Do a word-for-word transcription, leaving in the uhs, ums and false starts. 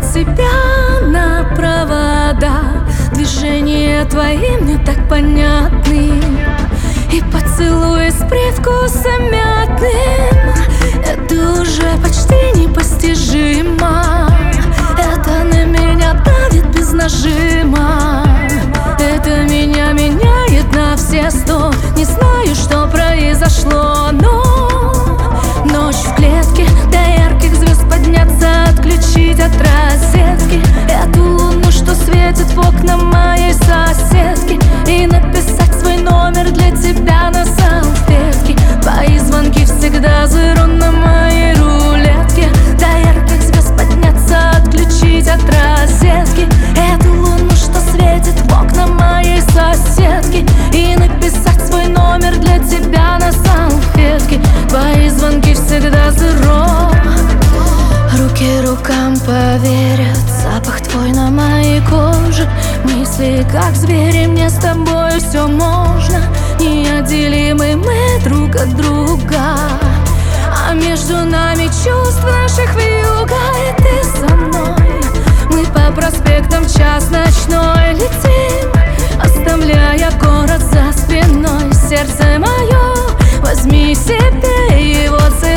себя на провода. Движения твои мне так понятны, и поцелуй с привкусом мятным. Это уже почти непостижимо. Это на меня давит без нажима. Это меня меняет на все сто. Не знаю, что произошло, но ночь в клетке, до ярких звезд подняться, отключить от розетки эту луну, что светит в окна моей соседки, и написать свой номер для тебя на салфетке. Твои звонки всегда зеро на моей рулетке. До ярких звезд подняться, отключить от розетки эту луну, что светит в окна моей соседки, и написать свой номер для тебя на салфетке. Твои звонки всегда зеро. Руки рукам поверят, запах твой на моей коже. Мысли как звери, мне с тобой все можно. Неотделимы мы друг от друга, а между нами чувств наших вьюга. И ты со мной, мы по проспектам в час ночной летим, оставляя город за спиной. Сердце мое, возьми себе его цель.